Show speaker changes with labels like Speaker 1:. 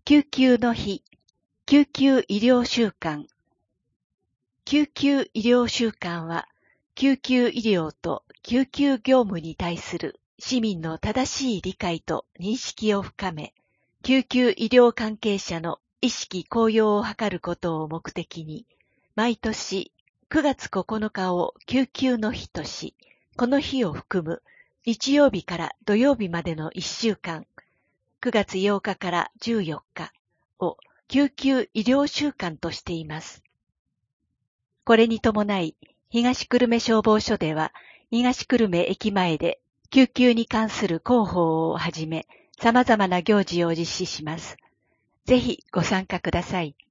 Speaker 1: 救急の日、救急医療週間。救急医療週間は、救急医療と救急業務に対する市民の正しい理解と認識を深め、救急医療関係者の意識高揚を図ることを目的に、毎年9月9日を救急の日とし、この日を含む日曜日から土曜日までの1週間、9月8日から14日を救急医療週間としています。これに伴い、東久留米消防署では、東久留米駅前で救急に関する広報をはじめ、様々な行事を実施します。ぜひご参加ください。